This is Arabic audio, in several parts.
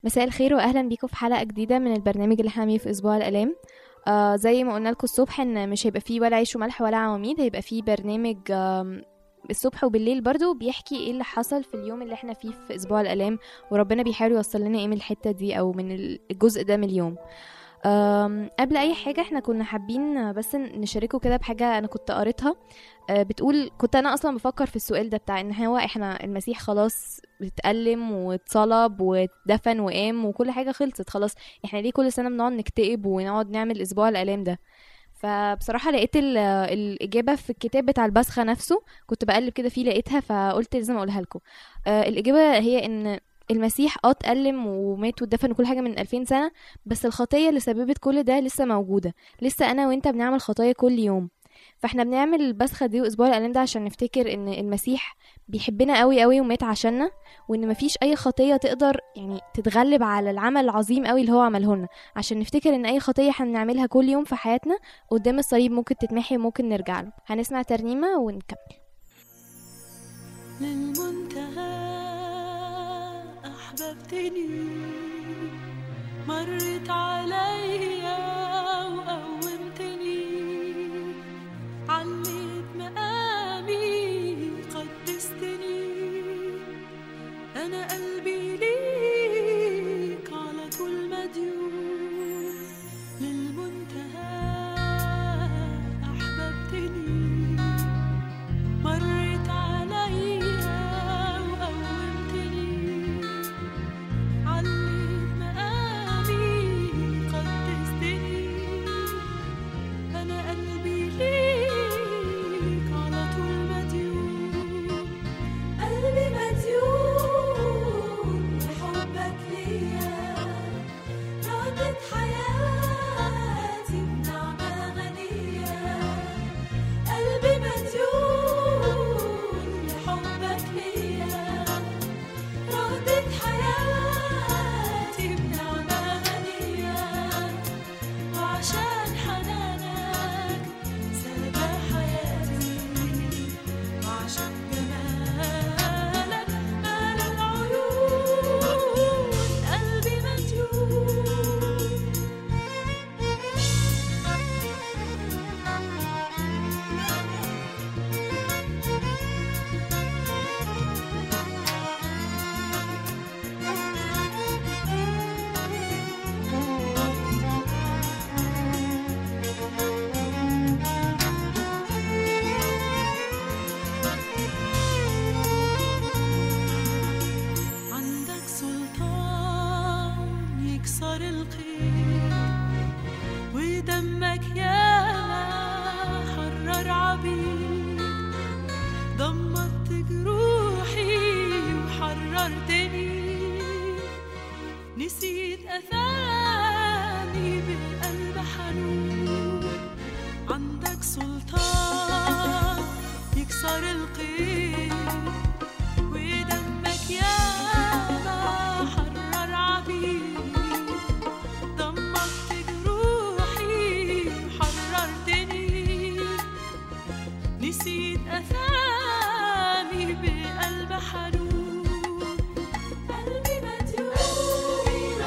مساء الخير واهلا بيكم في حلقه جديده من البرنامج اللي احنا عاملينه في اسبوع الالام. زي ما قلنا لكم الصبح ان مش هيبقى فيه ولا عيش وملح ولا عواميد، هيبقى فيه برنامج الصبح وبالليل برضو بيحكي ايه اللي حصل في اليوم اللي احنا فيه في اسبوع الالام، وربنا بيحاول يوصل لنا ايه من الحته دي او من الجزء ده من اليوم. قبل اي حاجه احنا كنا حابين بس نشاركه كده بحاجه انا كنت قريتها. بتقول كنت انا اصلا بفكر في السؤال ده بتاع ان هو احنا المسيح خلاص بتتألم واتصلب ودفن وقام وكل حاجه خلصت خلاص، احنا ليه كل سنه بنقعد نكتئب ونقعد نعمل اسبوع الالام ده؟ فبصراحه لقيت الاجابه في الكتاب بتاع البسخه نفسه، كنت بقلب كده فيه لقيتها فقلت لازم اقولها لكم. الاجابه هي ان المسيح اتألم ومات واتدفن وكل حاجة من 2000 سنة، بس الخطية اللي سببت كل ده لسه موجودة، لسه أنا وإنت بنعمل خطايا كل يوم. فاحنا بنعمل البسخة دي وأسبوع الألام ده عشان نفتكر إن المسيح بيحبنا قوي قوي ومات عشاننا، وإن مفيش أي خطية تقدر يعني تتغلب على العمل العظيم قوي اللي هو عمله لنا، عشان نفتكر إن أي خطية احنا بنعملها كل يوم في حياتنا قدام الصليب ممكن تتمحي وممكن نرجع له. هنسمع ترنيمة ونكمل. للمنتهى أحببتني، مرت عليا وقومتني، عليت مقامي قدستني، أنا قلبي ليك على طول مديون. للمنتهى أحببتني، مرت عليا قلبي مديون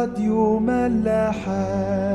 راديو ملاحة.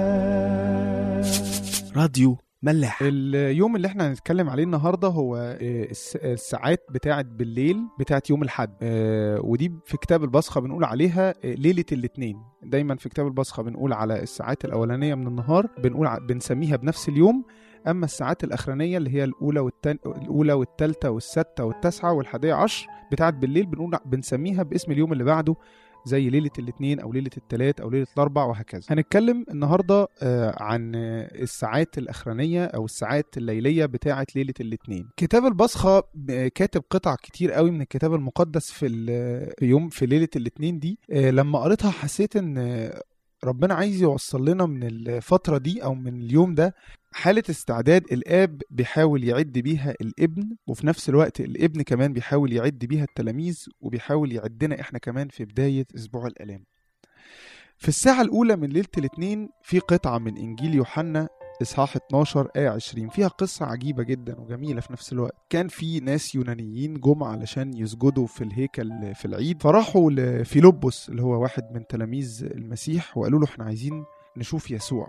راديو ملاح. اليوم اللي احنا هنتكلم عليه النهاردة هو الساعات بتاعت بالليل بتاعت يوم الحد، ودي في كتاب البصخة بنقول عليها ليلة الاثنين. دايما في كتاب البصخة بنقول على الساعات الأولانية من النهار بنسميها بنفس اليوم، أما الساعات الأخرانية اللي هي الأولى والثالثة والسادسة والتاسعة والحادية عشر بتاعت بالليل بنسميها باسم اليوم اللي بعده، زي ليلة الاثنين أو ليلة الثلاث أو ليلة الأربع وهكذا. هنتكلم النهاردة عن الساعات الأخرانية أو الساعات الليلية بتاعة ليلة الاثنين. كتاب البصخة كاتب قطع كتير قوي من الكتاب المقدس في ليلة الاثنين دي. لما قريتها حسيت إن ربنا عايز يوصل لنا من الفترة دي أو من اليوم ده حالة استعداد الآب بيحاول يعد بيها الابن، وفي نفس الوقت الابن كمان بيحاول يعد بيها التلاميذ، وبيحاول يعدنا إحنا كمان في بداية أسبوع الآلام. في الساعة الأولى من ليلة الاثنين في قطعة من إنجيل يوحنا إصحاح 12 آية 20 فيها قصة عجيبة جدا وجميلة في نفس الوقت. كان في ناس يونانيين جم علشان يسجدوا في الهيكل في العيد، فراحوا لفيلبس اللي هو واحد من تلاميذ المسيح وقالوا له احنا عايزين نشوف يسوع.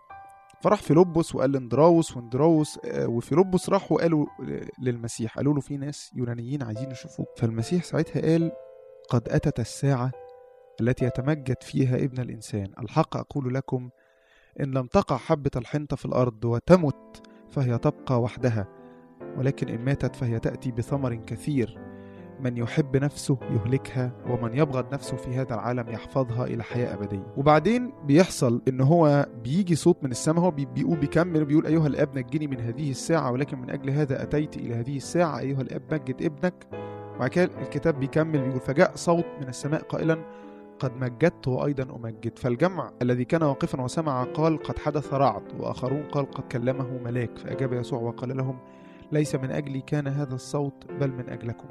فراح فيلبس وقال لاندراوس، واندراوس وفيلبس راحوا قالوا للمسيح، قالوا له في ناس يونانيين عايزين يشوفوك. فالمسيح ساعتها قال قد أتت الساعة التي يتمجد فيها ابن الإنسان. الحق أقول لكم إن لم تقع حبة الحنطة في الأرض وتمت فهي تبقى وحدها، ولكن إن ماتت فهي تأتي بثمر كثير. من يحب نفسه يهلكها، ومن يبغض نفسه في هذا العالم يحفظها إلى حياة أبدية. وبعدين بيحصل إن هو بيجي صوت من السماء، هو بيقول أيها الأب نجني من هذه الساعة، ولكن من أجل هذا أتيت إلى هذه الساعة، أيها الأب مجد ابنك. وبعد كده الكتاب بيكمل بيقول فجاء صوت من السماء قائلا قد مجدت وأيضا أمجد. فالجمع الذي كان واقفا وسمع قال قد حدث رعد، وآخرون قال قد كلمه ملاك. فأجاب يسوع وقال لهم ليس من أجلي كان هذا الصوت بل من أجلكم.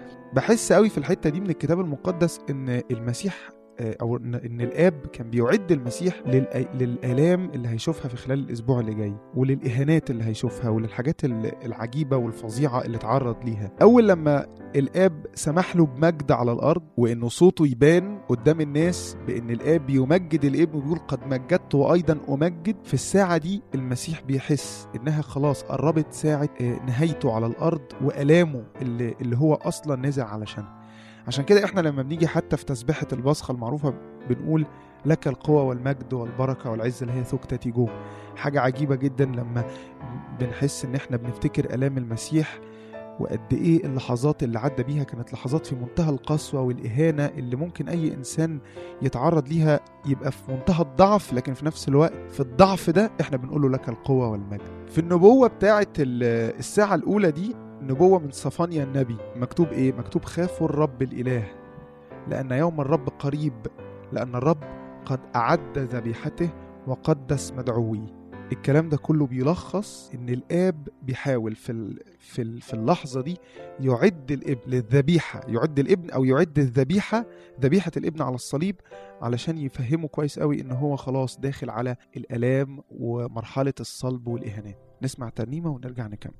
بحس قوي في الحتة دي من الكتاب المقدس إن المسيح أو إن الآب كان بيعد المسيح للآلام اللي هيشوفها في خلال الأسبوع اللي جاي، وللإهانات اللي هيشوفها، وللحاجات العجيبة والفظيعة اللي اتعرض ليها. أول لما الآب سمح له بمجد على الأرض، وإنه صوته يبان قدام الناس بإن الآب يمجد الابن ويقول قد مجدت وأيضا أمجد، في الساعة دي المسيح بيحس إنها خلاص قربت ساعة نهايته على الأرض وألامه اللي هو أصلا نزع علشان. عشان كده احنا لما بنيجي حتى في تسبيحة البصخة المعروفة بنقول لك القوة والمجد والبركة والعزة اللي هي ثكتة جو. حاجة عجيبة جدا لما بنحس ان احنا بنفتكر آلام المسيح، وقد ايه اللحظات اللي عدى بيها كانت لحظات في منتهى القسوة والإهانة اللي ممكن اي انسان يتعرض ليها يبقى في منتهى الضعف، لكن في نفس الوقت في الضعف ده احنا بنقوله لك القوة والمجد. في النبوة بتاعت الساعة الأولى دي نبوة من صفانيا النبي، مكتوب ايه؟ مكتوب خافوا الرب الإله لأن يوم الرب قريب، لأن الرب قد أعد ذبيحته وقدس مدعويه. الكلام ده كله بيلخص ان الآب بيحاول في اللحظة دي يعد الابن للذبيحة، يعد الابن او يعد الذبيحة، ذبيحة الابن على الصليب، علشان يفهمه كويس قوي ان هو خلاص داخل على الآلام ومرحلة الصلب والإهانات. نسمع ترنيمة ونرجع نكمل.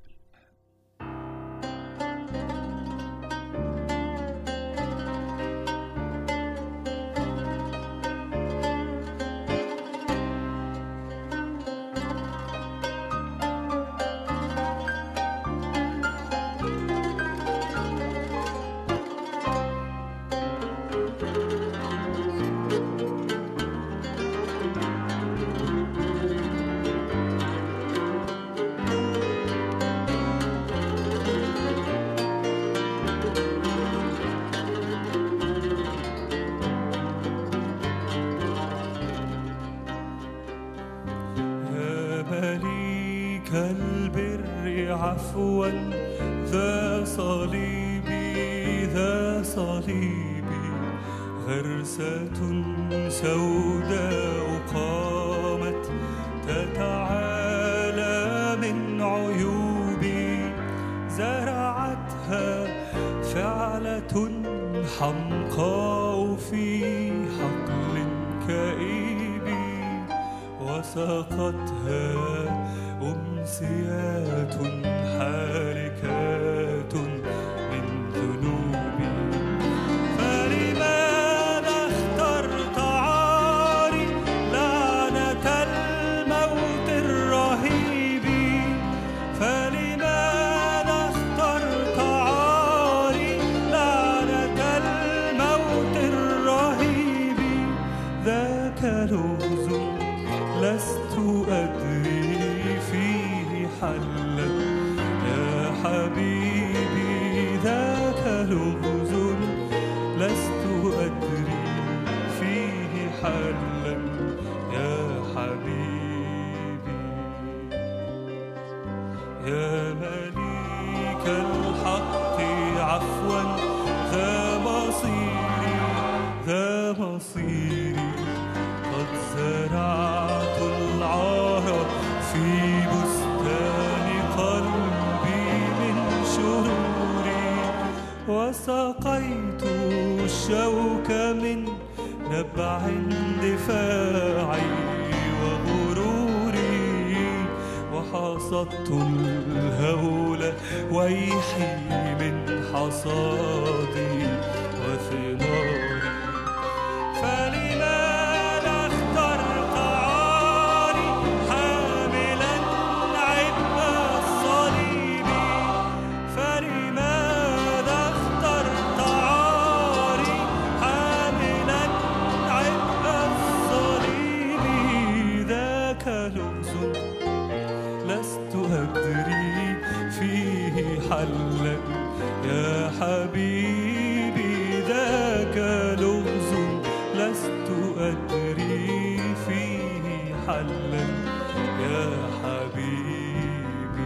كالبر عفوا ذا صليبي ذا صليبي، غرسة سوداء قامت تتعالى من عيوبي، زرعتها فعلة حمقاء في حقل كئيب، وسقتها أمسيات حاركات من ذنوبي. فلماذا اخترت عاري لغز لست أدري فيه حلا يا حبيبي. يا مليك الحق عفوا ذا مصيري قد زرعت العار في بستان قلبي من شروري، وسقيت الشوك من نبع اندفاعي وغروري، وحصدت الهول ويحي من حصادي وثماري. فلماذا اخترت عاري حاملا عبء الصليب؟ فلماذا اخترت عاري حاملا عبء الصليب؟ ذاك لغز لست أدري فيه حلا يا حبيبي. ذاك لغز لست أدري فيه حلا يا حبيبي.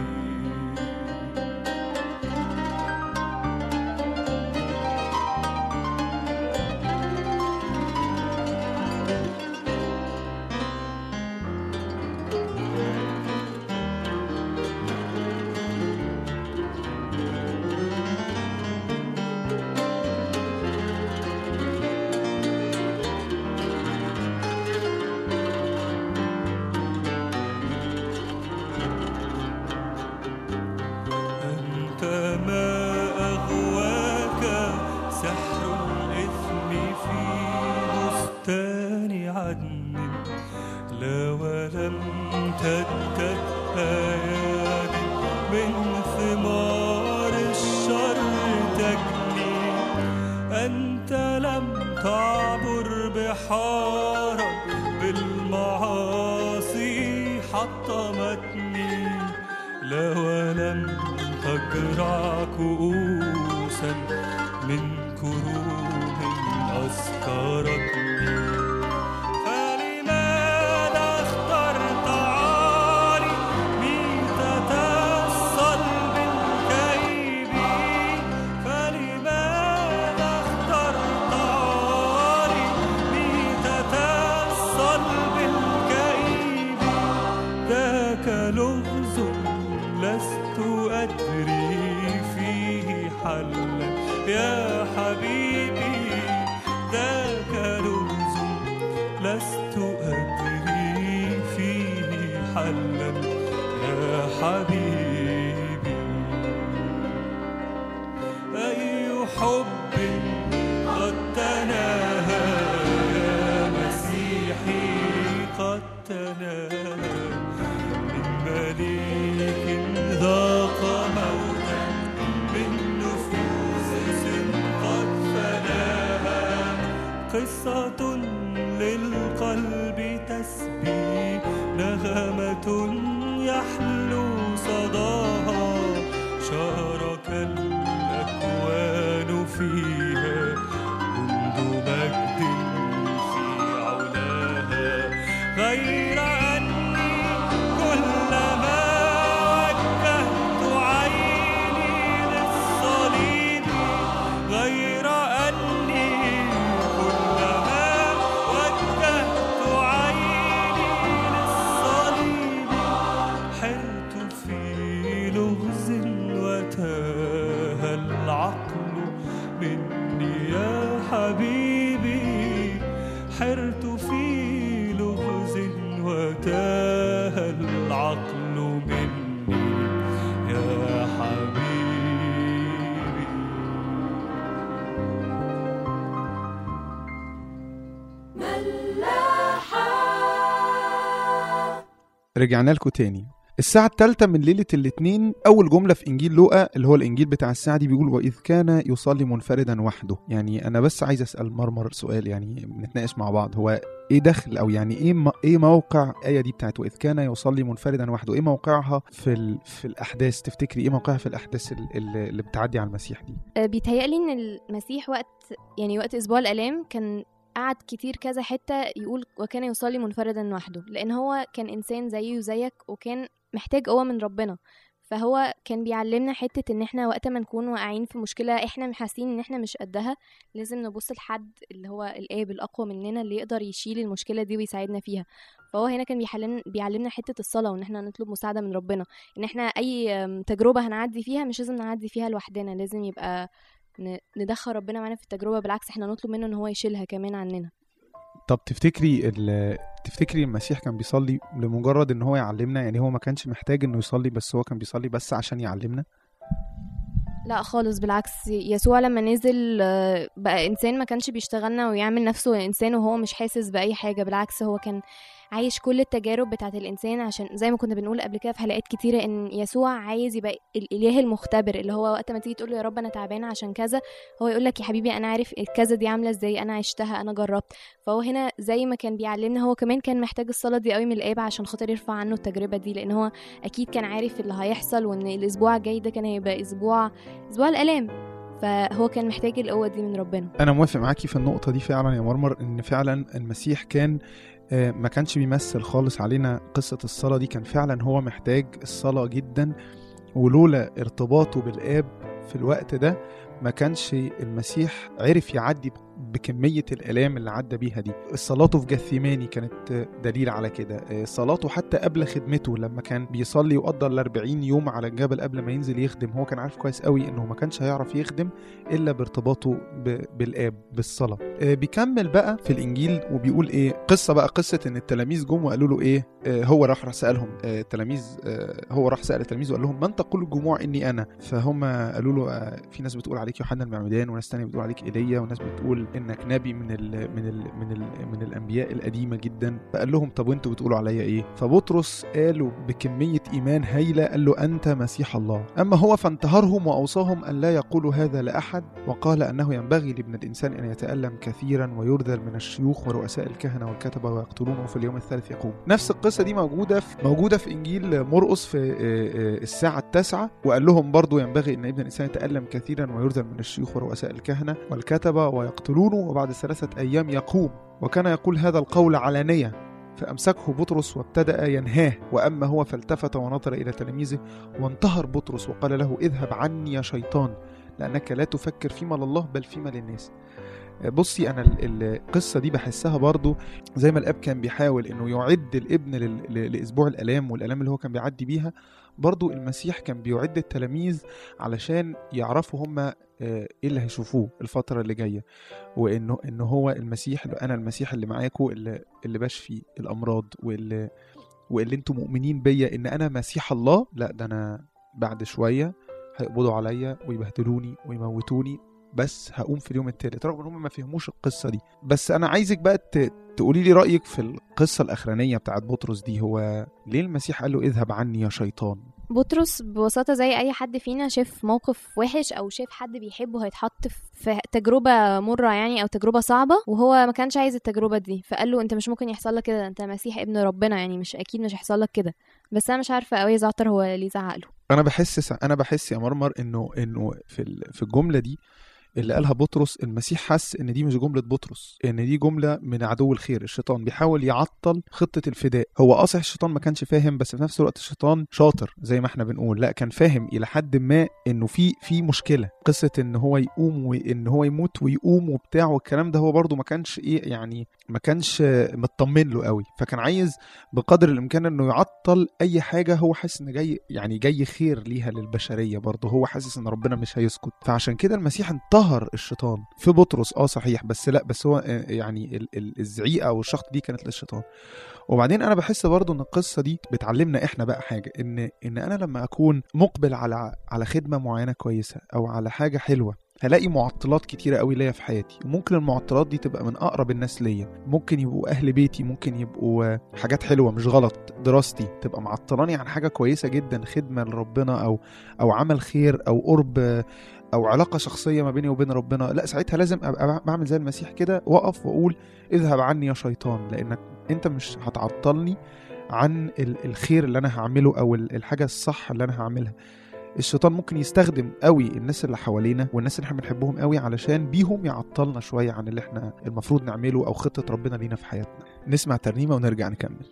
لا ولم تدت أيادي من ثمار الشر تجني. أنت لم تعبر بحارا بالمعاصي حطمتني، لا ولم تجرع كؤوسا من كروب أسكرتني. لغز لست أدري فيه حلا يا حبيبي. ذاك لغز لست أدري فيه حلا يا حبيبي. أي حب قد تناهى يا مسيحي قد تناهى مليك ذاق موتا من نفوس قد فناها. قصة للقلب تسبي نغمة يحلو صداها، شارك الأكوان فيها منذ مجد في علاها. غير حرت في لغز وتاه العقل مني يا حبيبي. رجعنا لكم تاني. الساعة الثالثة من ليلة الاثنين، أول جملة في إنجيل لوقا اللي هو الإنجيل بتاع الساعة دي بيقول وإذ كان يصلي منفردا وحده. يعني أنا بس عايز أسأل مرمر سؤال، يعني بنتناقش مع بعض، هو إيه دخل أو يعني إيه موقع الآية دي بتاعت وإذ كان يصلي منفردا وحده؟ إيه موقعها في الأحداث؟ تفتكري إيه موقعها في الأحداث اللي بتعدي على المسيح دي؟ بيتهيألي إن المسيح وقت أسبوع الآلام كان قعد كتير كذا حتة يقول وكان يصلي منفردا وحده، لأن هو كان إنسان زيه وزيك وكان محتاج قوة من ربنا. فهو كان بيعلمنا حتة ان احنا وقت ما نكون واقعين في مشكلة احنا حاسين ان احنا مش قدها، لازم نبص لحد اللي هو الآب الأقوى مننا اللي يقدر يشيل المشكلة دي ويساعدنا فيها. فهو هنا كان بيعلمنا حتة الصلاة، وان احنا نطلب مساعدة من ربنا، ان احنا اي تجربة هنعدي فيها مش لازم نعدي فيها لوحدنا، لازم يبقى ندخل ربنا معنا في التجربة، بالعكس احنا نطلب منه ان هو يشيلها كمان عننا. طب تفتكري المسيح كان بيصلي لمجرد ان هو يعلمنا؟ يعني هو ما كانش محتاج انه يصلي، بس هو كان بيصلي بس عشان يعلمنا؟ لا خالص، بالعكس. يسوع لما نزل بقى إنسان، ما كانش بيشتغلنا ويعمل نفسه إنسان وهو مش حاسس بأي حاجة. بالعكس هو كان عايش كل التجارب بتاعت الإنسان، عشان زي ما كنا بنقول قبل كده في حلقات كتيرة إن يسوع عايز يبقى الإله المختبر، اللي هو وقت ما تيجي تقول له يا رب أنا تعبانة عشان كذا، هو يقول لك يا حبيبي أنا عارف كذا دي عاملة إزاي، أنا عشتها، أنا جربت. فهو هنا زي ما كان بيعلمنا، هو كمان كان محتاج الصلاة دي قوي من الآب عشان خاطر يرفع عنه التجربة دي، لأن هو أكيد كان عارف اللي هيحصل، وإن الأسبوع الجاي ده كان هيبقى أسبوع الآلام، فهو كان محتاج القوة دي من ربنا. أنا موافق معاكي في النقطة دي فعلا يا مرمر، إن فعلا المسيح كان ما كانش بيمثل خالص علينا قصة الصلاة دي، كان فعلا هو محتاج الصلاة جدا، ولولا ارتباطه بالآب في الوقت ده ما كانش المسيح عرف يعدي بكمية الآلام اللي عدى بيها دي. صلاته في جثيماني كانت دليل على كده، صلاته حتى قبل خدمته لما كان بيصلي وقضى 40 يوم على الجبل قبل ما ينزل يخدم، هو كان عارف كويس قوي انه ما كانش هيعرف يخدم إلا بارتباطه بالآب بالصلاة. بيكمل بقى في الإنجيل وبيقول قصة ان التلاميذ جم وقالوا له هو راح سألهم التلاميذ، هو راح سأل التلاميذ وقال لهم من تقول الجموع إني أنا؟ فهم قالوا له في ناس بتقول عليك يوحنا المعمدان، وناس تانية بتقول عليك إيليا، وناس بتقول إنك نبي من الأنبياء القديمة جدا. فقال لهم طب وانتوا بتقولوا عليا إيه؟ فبطرس قالوا بكمية إيمان هايلة، قال له أنت مسيح الله. أما هو فانتهرهم وأوصاهم أن لا يقولوا هذا لأحد، وقال أنه ينبغي لابن الإنسان أن يتألم كثيرا ويرذل من الشيوخ ورؤساء الكهنة والكتبة ويقتلونه في اليوم الثالث يقوم. نفس القصة دي موجودة في إنجيل مرقس في الساعة 9، وقال لهم برضو ينبغي أن ابن الإنسان يتألم كثيرا ويرذل من الشيوخ ورؤساء الكهنة والكتبة ويقتلونه وبعد 3 أيام يقوم. وكان يقول هذا القول علانية، فأمسكه بطرس وابتدأ ينهاه، وأما هو فالتفت ونظر إلى تلاميذه وانتهر بطرس وقال له اذهب عني يا شيطان، لأنك لا تفكر فيما لله بل فيما للناس. بصي أنا القصة دي بحسها برضو زي ما الأب كان بيحاول إنه يعد الابن لأسبوع الآلام والآلام اللي هو كان بيعدي بيها، برضو المسيح كان بيعد التلاميذ علشان يعرفوا هم إيه اللي هيشوفوه الفترة اللي جاية، وإنه هو المسيح، أنا المسيح اللي معاكم اللي بشفي الأمراض، واللي انتم مؤمنين بيا إن أنا مسيح الله. لا ده أنا بعد شوية هيقبضوا عليا ويبهدلوني ويموتوني، بس هقوم في اليوم الثالث. رغم ان هم ما فهموش القصة دي، بس انا عايزك بقى تقولي لي رأيك في القصة الاخرانية بتاعت بطرس دي. هو ليه المسيح قال له اذهب عني يا شيطان؟ بطرس ببساطة زي أي حد فينا شاف موقف وحش أو شاف حد بيحبه هيتحط في تجربة مرة يعني أو تجربة صعبة، وهو ما كانش عايز التجربة دي، فقال له أنت مش ممكن يحصل لك كده، أنت مسيح ابن ربنا، يعني مش أكيد مش هيحصل لك كده. بس أنا مش عارفة قوي زعتر هو ليه زعق له. أنا بحس يا مرمر إنه في الجملة دي اللي قالها بطرس، المسيح حس ان دي مش جملة بطرس، ان دي جملة من عدو الخير. الشيطان بيحاول يعطل خطة الفداء. هو صحيح الشيطان ما كانش فاهم، بس في نفس الوقت الشيطان شاطر زي ما احنا بنقول، لا كان فاهم الى حد ما انه في مشكلة، قصة ان هو يقوم وان هو يموت ويقوم وبتاع والكلام ده. هو برضو ما كانش يعني ما كانش مطمن له قوي، فكان عايز بقدر الامكان انه يعطل اي حاجة هو حاسس ان جاي خير ليها للبشرية. برضو هو حاسس ان ربنا مش هيسكت، فعشان كده المسيح انتهر الشيطان في بطرس. صحيح، بس هو يعني الزعيقة او الشخط دي كانت للشيطان. وبعدين انا بحس برضو ان القصة دي بتعلمنا احنا بقى حاجة، ان انا لما اكون مقبل على خدمة معينة كويسة او على حاجة حلوة هلاقي معطلات كتيرة قوي ليا في حياتي، وممكن المعطلات دي تبقى من أقرب الناس ليا، ممكن يبقوا أهل بيتي، ممكن يبقوا حاجات حلوة مش غلط، دراستي تبقى معطلاني عن حاجة كويسة جدا، خدمة لربنا أو عمل خير أو قرب أو علاقة شخصية ما بيني وبين ربنا. لا، ساعتها لازم أبقى بعمل زي المسيح كده، وقف وأقول اذهب عني يا شيطان، لأنك أنت مش هتعطلني عن الخير اللي أنا هعمله أو الحاجة الصح اللي أنا هعملها. الشيطان ممكن يستخدم قوي الناس اللي حوالينا والناس اللي احنا بنحبهم قوي علشان بيهم يعطلنا شوية عن اللي احنا المفروض نعمله أو خطة ربنا لينا في حياتنا. نسمع ترنيمة ونرجع نكمل.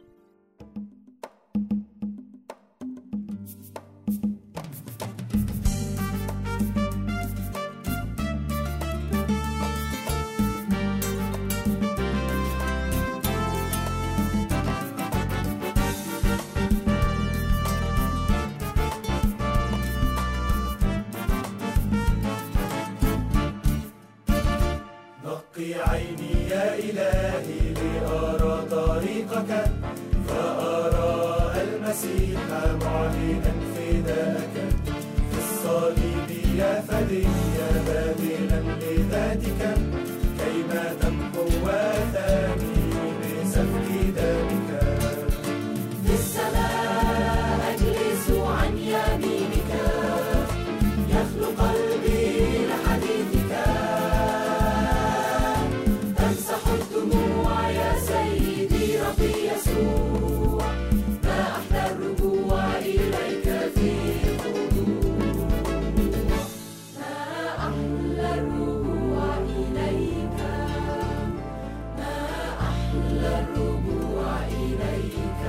عيني يا إلهي لأرى طريقك، فأرى المسيح معلنا فداءك في الصليب يا فدي باذلا لذاتك، كيما تمحو آثامي بسفك دمك. في السماء أجلس عن يمينك، يخلو قلبي لحديثك، يسوع ما أحلى الرجوع إليك في خضوع، ما أحلى الرجوع إليك، ما أحلى الرجوع إليك.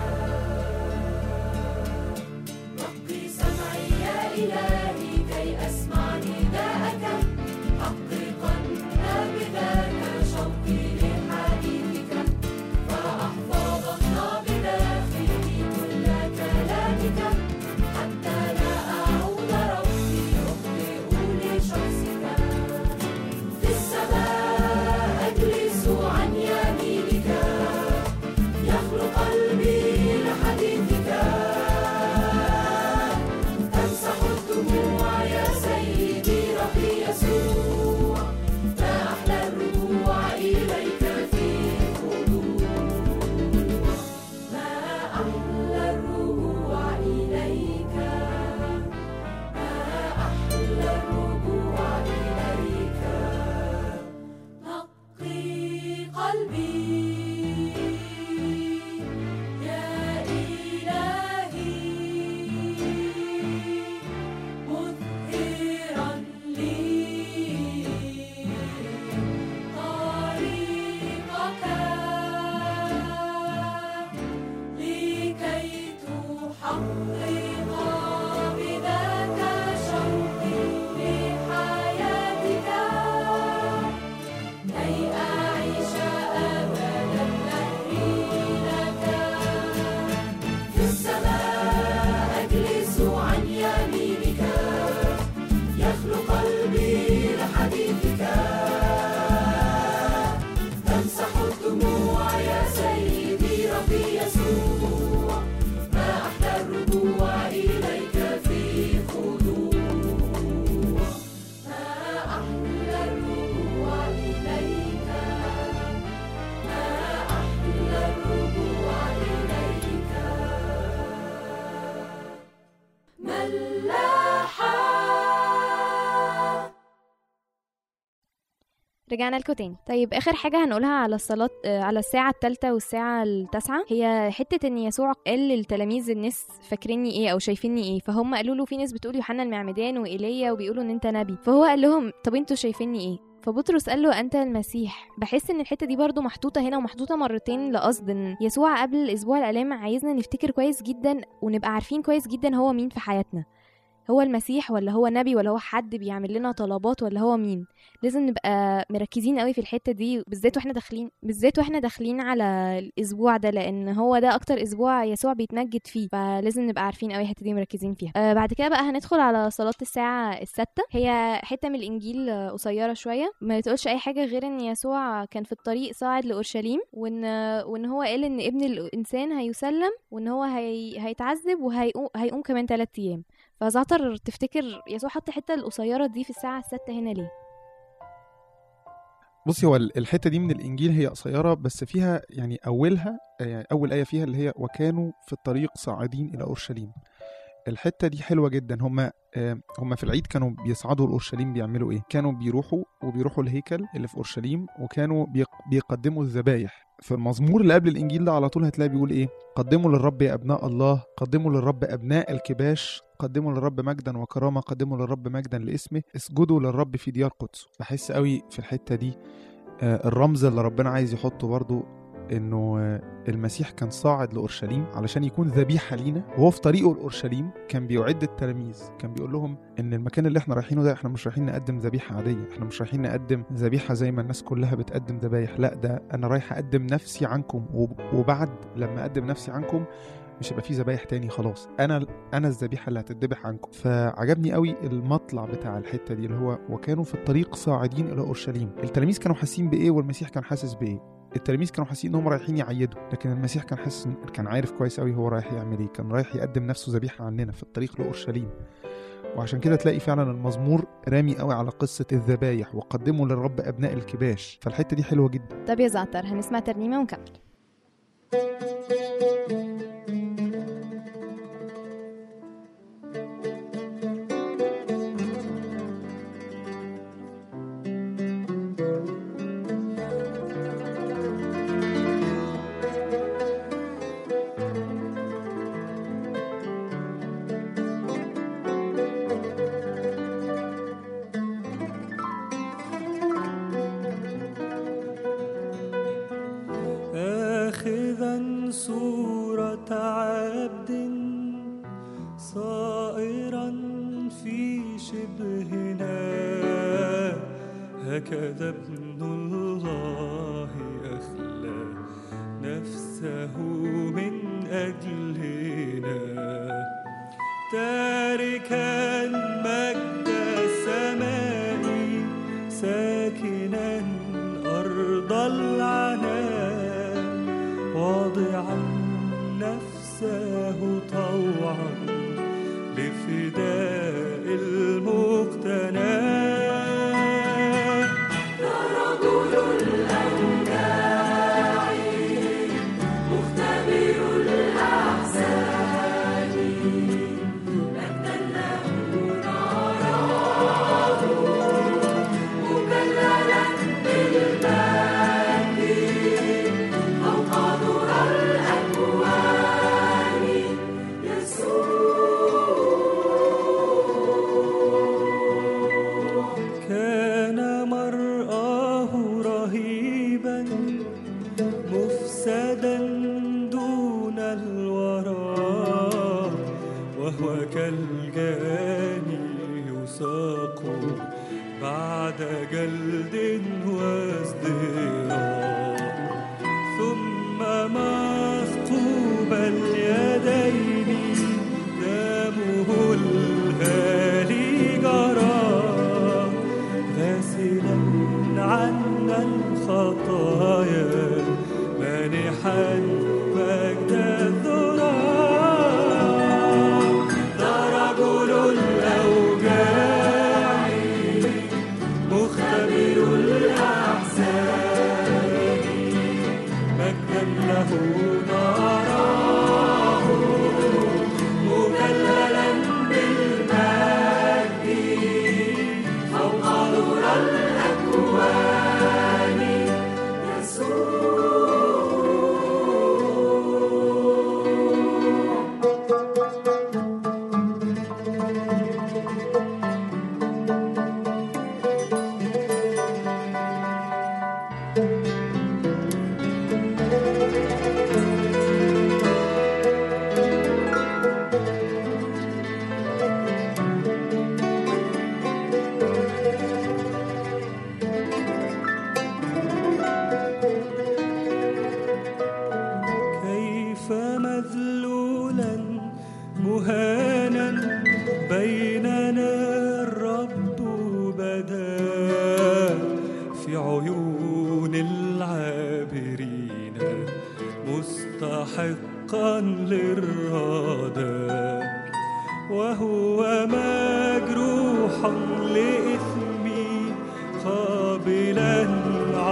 نقي سمعي يا إلهي كي أسمع نداءك، حققا بذاك شوقي لحديثك، حتى لا أعود ربي أخطئ لشخصك. في السماء أجلس عن يمينك، يخلو قلبي لحديثك، تمسح الدموع يا سيدي ربي يسوع، ما أحلى الرجوع إليك في خضوع، ما أحلى الرجوع إليك، ما أحلى الرجوع إليك. نقي قلبي يا إلهي، مظهرا لي طريقك، لكي تحقق بذاك شوقي لحياتك، كي أعيش أبد الدهر لك. في السماء أجلس عن يمينك، يخلو قلبي لحديثك، تمسح الدموع يا سيدي ربي يسوع، ما أحلى الرجوع إليك في خضوع، ما أحلى الرجوع إليك، ما أحلى الرجوع إليك. ملاحة. رجعنا لكم تاني. طيب اخر حاجه هنقولها على الصلاه على الساعه 3 والساعه 9 هي حته ان يسوع قال للتلاميذ الناس فاكريني ايه او شايفيني ايه، فهم قالوا له في ناس بتقول يوحنا المعمدان وايليا وبيقولوا ان انت نبي، فهو قال لهم طب انتوا شايفيني ايه؟ فبطرس قال له انت المسيح. بحس ان الحته دي برضو محطوطه هنا ومحطوطه مرتين لقصد ان يسوع قبل الاسبوع الالام عايزنا نفتكر كويس جدا ونبقى عارفين كويس جدا هو مين في حياتنا، هو المسيح ولا هو نبي ولا هو حد بيعمل لنا طلبات ولا هو مين. لازم نبقى مركزين قوي في الحته دي بالذات واحنا داخلين على الاسبوع ده، لان هو ده اكتر اسبوع يسوع بيتمجد فيه، فلازم نبقى عارفين قوي الحته دي مركزين فيها. بعد كده بقى هندخل على صلاه الساعه 6. هي حته من الانجيل قصيره شويه، ما تقولش اي حاجه غير ان يسوع كان في الطريق صاعد لاورشليم، وان هو قال ان ابن الانسان هيسلم وان هو هيتعذب وهيقوم كمان 3 ايام. فزعتر تفتكر يسوع حط حته القصيره دي في الساعه 6 هنا ليه؟ بصي، هو الحتة دي من الإنجيل هي قصيرة بس فيها يعني أولها، يعني أول آية فيها اللي هي وكانوا في الطريق صاعدين إلى أورشليم. الحتة دي حلوة جدا. هم في العيد كانوا بيصعدوا لأورشليم بيعملوا إيه؟ كانوا بيروحوا الهيكل اللي في أورشليم، وكانوا بيقدموا الذبايح. في المزمور اللي قبل الإنجيل ده على طول هتلاقي بيقول إيه؟ قدموا للرب يا أبناء الله، قدموا للرب أبناء الكباش، قدموا للرب مجدا وكرامة، قدموا للرب مجدا لاسمه، اسجدوا للرب في ديار قدسه. بحس قوي في الحتة دي الرمز اللي ربنا عايز يحطه برضو انه المسيح كان صاعد لأورشليم علشان يكون ذبيحة لينا، وهو في طريقه لأورشليم كان بيعد التلاميذ، كان بيقول لهم ان المكان اللي احنا رايحينه ده احنا مش رايحين نقدم ذبيحة عادية، احنا مش رايحين نقدم ذبيحة زي ما الناس كلها بتقدم ذبايح، لا ده انا رايح اقدم نفسي عنكم، وبعد لما اقدم نفسي عنكم مش هيبقى فيه ذبايح تاني، خلاص انا الذبيحه اللي هتذبح عنكم. فعجبني قوي المطلع بتاع الحته دي اللي هو وكانوا في الطريق صاعدين الى اورشليم. التلاميذ كانوا حاسين بايه والمسيح كان حاسس بايه؟ التلاميذ كانوا حاسين انهم رايحين يعيدوا، لكن المسيح كان عارف كويس قوي هو رايح يعمل ايه، كان رايح يقدم نفسه ذبيحه عننا في الطريق لاورشليم. وعشان كده تلاقي فعلا المزمور رامي قوي على قصه الذبايح، وقدموا للرب ابناء الكباش. فالحته دي حلوه جدا. طب يا زعتر هنسمع ترنيمه ونكمل. آخذا صورة عبد صائرا في شبهنا، هكذا ابن الله أخلى نفسه من أجلنا، تاركا مجد السماء ساكنا أرض العناء، واضعا نفسه طوعا لفداء المقتنى. رجل الأوداع مختبر الأحزان، مجدا له نراه مكللا بالمجد فوق ذرى الأكوان. يسوع كان مرآه رهيبا مفسدا دون الورى، وهو كالجاني يساق بعد جلد وازدراء، ثم مثقوب اليدين دمه الغالي جرى، غاسلا عنا الخطايا مانحا مجد الذراع. ده رجل الأوجاع مختبر الأحزان، مجدا له نراه مكللا بالمجد فوق ذرى الأكوان. كيف مذلولا مهانا بيننا الرب بدا، في عيون العابرين مستحقا للرضا، وهو مجروح لإثمي قابلا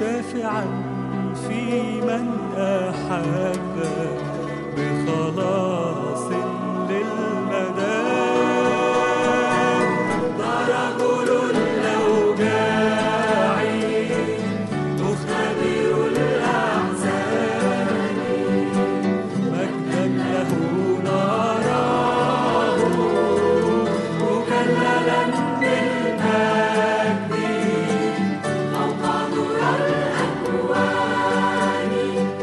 شافعا في من أحب بخلاص للمدى. ده رجل الأوجاع مختبر الأحزان مجدا له نراه مكللا بالمجد فوق نور الأكوان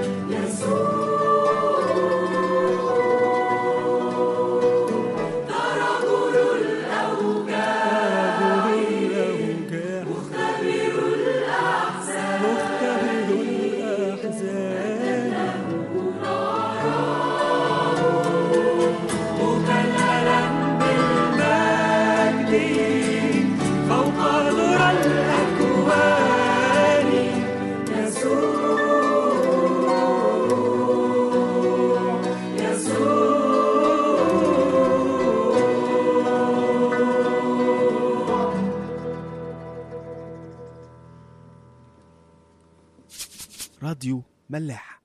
يسوع. ده رجل الأوجاع مختبر الأحزان مكللا بالمجد فوق نور الأكوان يسوع. راديو ملاح.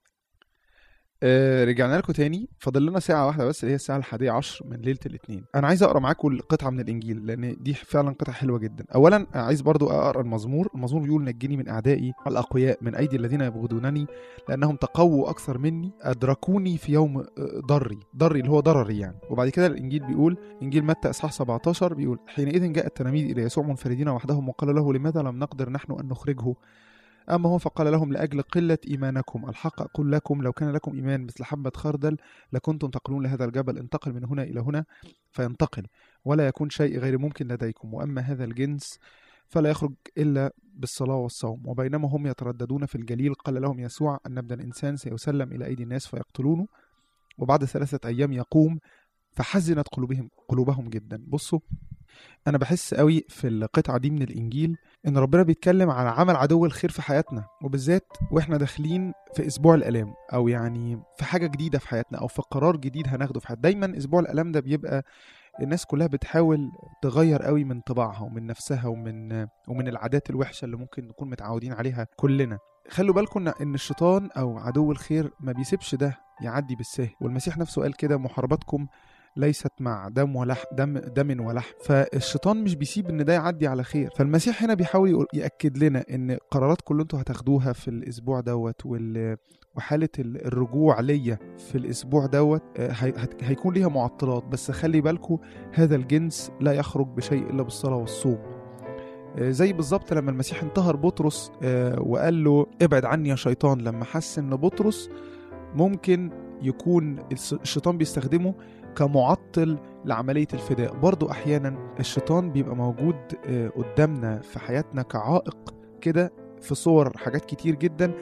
رجعنا لكم تاني. فاضل لنا ساعة واحدة بس، اللي هي الساعة 11 من ليلة الاثنين. أنا عايز أقرأ معاكم القطعة من الإنجيل لأن دي فعلا قطعة حلوة جدا. أولا عايز برضو أقرأ المزمور بيقول: نجني من أعدائي الأقوياء، من أيدي الذين يبغضونني، لأنهم تقووا أكثر مني، أدركوني في يوم ضري اللي هو ضرري يعني. وبعد كده الإنجيل بيقول، إنجيل متى إصحاح 17 بيقول: حينئذ جاء التلاميذ إلى يسوع منفردين وحدهم وقال له: لماذا لم نقدر نحن أن نخرجه؟ أما هو فقال لهم: لأجل قلة إيمانكم. الحق أقول لكم، لو كان لكم إيمان مثل حبة خردل لكنتم تقولون لهذا الجبل: انتقل من هنا إلى هنا فينتقل، ولا يكون شيء غير ممكن لديكم. وأما هذا الجنس فلا يخرج إلا بالصلاة والصوم. وبينما هم يترددون في الجليل قال لهم يسوع أن ابن الإنسان سيسلم إلى أيدي الناس فيقتلونه، وبعد 3 أيام يقوم. فحزنت قلوبهم جدا. بصوا، أنا بحس قوي في القطعة دي من الإنجيل إن ربنا بيتكلم على عمل عدو الخير في حياتنا، وبالذات وإحنا داخلين في أسبوع الآلام، أو يعني في حاجة جديدة في حياتنا، أو في قرار جديد هناخده في حياتنا. دايما أسبوع الآلام ده بيبقى الناس كلها بتحاول تغير قوي من طباعها ومن نفسها ومن العادات الوحشة اللي ممكن نكون متعودين عليها كلنا. خلوا بالكم إن الشيطان أو عدو الخير ما بيسيبش ده يعدي بالسهل، والمسيح نفسه قال كده: محاربتكم ليست مع دم ولحم. فالشيطان مش بيسيب ان ده يعدي على خير. فالمسيح هنا بيحاول يأكد لنا ان قراراتكم اللي انتوا هتاخدوها في الاسبوع دوت وحالة الرجوع ليا في الاسبوع دوت هيكون ليها معطلات، بس خلي بالكم هذا الجنس لا يخرج بشيء الا بالصلاة والصوم. زي بالظبط لما المسيح انتهر بطرس وقال له: ابعد عني يا شيطان، لما حس ان بطرس ممكن يكون الشيطان بيستخدمه كمعطل لعملية الفداء. برضو أحيانا الشيطان بيبقى موجود قدامنا في حياتنا كعائق كده، في صور حاجات كتير جدا،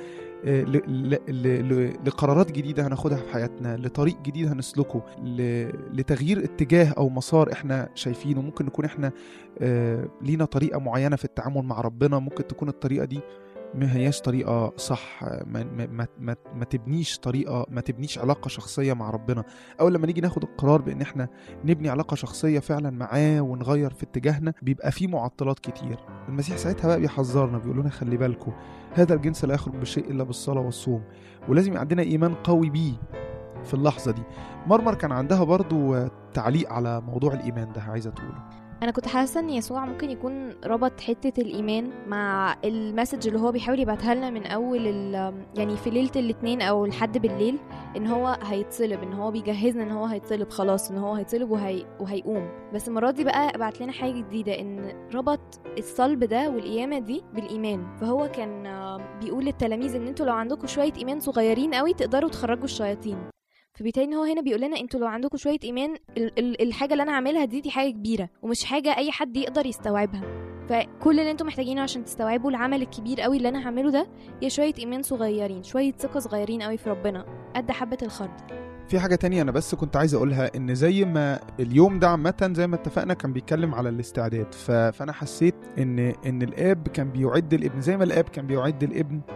لقرارات جديدة هناخدها في حياتنا، لطريق جديد هنسلكه، لتغيير اتجاه أو مسار احنا شايفينه. ممكن نكون احنا لينا طريقة معينة في التعامل مع ربنا، ممكن تكون الطريقة دي ما هياش طريقة صح، ما تبنيش علاقة شخصية مع ربنا. أو لما نيجي ناخد القرار بأن احنا نبني علاقة شخصية فعلا معاه ونغير في اتجاهنا، بيبقى فيه معطلات كتير. المسيح ساعتها بقى بيحذرنا، بيقول لنا: خلي بالكم هذا الجنس لا يخرج بشيء إلا بالصلاة والصوم. ولازم عندنا إيمان قوي بيه في اللحظة دي. مرمر كان عندها برضو تعليق على موضوع الإيمان ده، عايزة تقوله. انا كنت حاسه ان يسوع ممكن يكون ربط حته الايمان مع المسج اللي هو بيحاول يبعتها لنا من اول يعني في ليله الاثنين او لحد بالليل، ان هو هيتصلب، ان هو بيجهزنا ان هو هيتصلب خلاص، ان هو هيتصلب وهيقوم. بس المره دي بقى بعت لنا حاجه جديده، ان ربط الصلب ده والقيامه دي بالايمان. فهو كان بيقول للتلاميذ ان انتوا لو عندكم شويه ايمان صغيرين قوي تقدروا تخرجوا الشياطين. فبالتالي ان هو هنا بيقول لنا انتوا لو عندكم شويه ايمان، الحاجه اللي انا عاملها دي حاجه كبيره ومش حاجه اي حد يقدر يستوعبها. فكل اللي انتوا محتاجينه عشان تستوعبوا العمل الكبير قوي اللي انا هعمله ده هي شويه ايمان صغيرين، شويه ثقه صغيرين قوي في ربنا قد حبه الخردل. في حاجة تانية أنا بس كنت عايز أقولها، إن زي ما اليوم ده عامة زي ما اتفقنا كان بيتكلم على الاستعداد، فأنا حسيت إن الآب كان بيعد الابن زي ما الآب كان بيعد الابن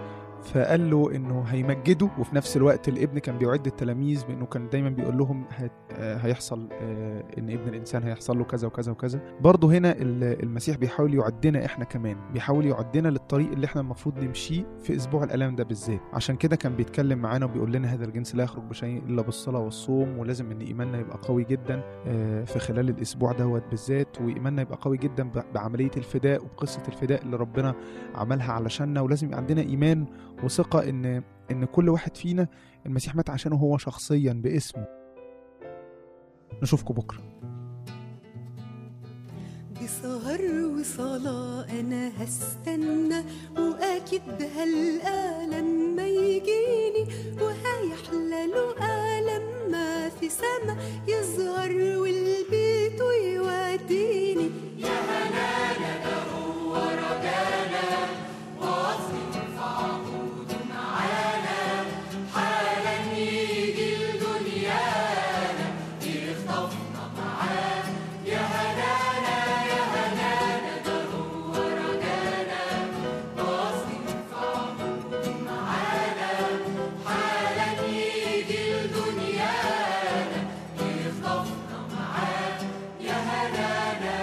فقال له انه هيمجده، وفي نفس الوقت الابن كان بيعد التلاميذ بانه كان دايما بيقول لهم هيحصل ان ابن الانسان هيحصل له كذا وكذا وكذا. برضه هنا المسيح بيحاول يعدنا احنا كمان، بيحاول يعدنا للطريق اللي احنا المفروض نمشيه في اسبوع الالام ده بالذات. عشان كده كان بيتكلم معانا وبيقول لنا هذا الجنس لا يخرج بشيء الا بالصلاه والصوم، ولازم ان ايماننا يبقى قوي جدا في خلال الاسبوع دوت بالذات، وايماننا يبقى قوي جدا بعمليه الفداء وبقصه الفداء اللي ربنا عملها علشاننا. ولازم يبقى عندنا ايمان وثقه ان كل واحد فينا المسيح مات عشانه هو شخصيا باسمه. نشوفكم بكره. بسهر وصلاة أنا هستنى، وأكيد هلقى لما يجيني، وهيحلى له لما في سما يظهر والبيت يوديني. يا هنانا ده هو رجانا، واصل في عقوده معانا، حالا يجي لدنيانا يخطفنا معاه. يا هنانا يا هنانا ده هو رجانا، واصل في عقوده معانا، حالا يجي لدنيانا يخطفنا معاه. يا هنانا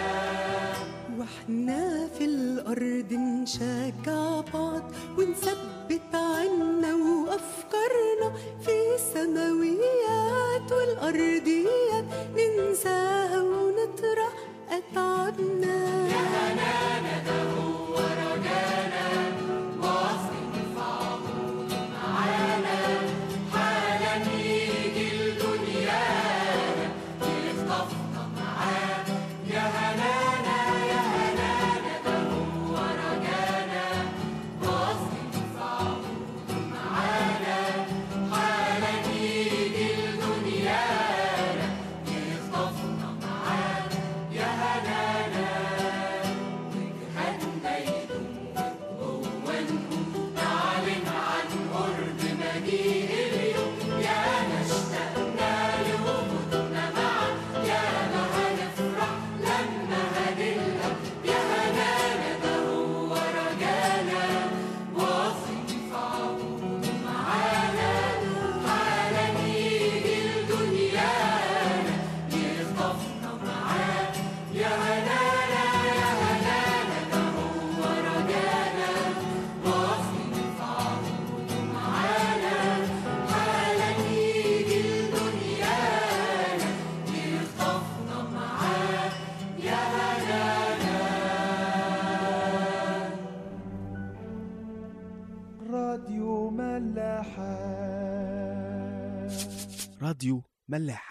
واحنا في الأرض نشجع بعض ونثبت عنا وأفكارنا في السماويات والأرضيات، ننساها ونطرح أتعابنا. يا هنانا ده هو رجانا، واصل في عقوده معانا، حالا يجي لدنيانا يخطفنا معاه. يا هنانا يا هنانا ده هو رجانا، واصل في عقوده معانا، حالا يجي لدنيانا يخطفنا معاه. يا هنانا وجهنا يدوم جوا نقوم، نعلن عن قرب مجيء اليوم. يا ما اشتقنا لوجودنا معاه، يا ما هنفرح لما هنلقى. يا هنانا ده هو رجانا، واصل في عقوده معانا، حالا يجي لدنيانا يخطفنا معاه. يا هنانا يا هنانا ده هو رجانا، واصل في عقوده معانا، حالا يجي لدنيانا يخطفنا معاه. يا هنانا راديو ملاحة. راديو ملاح.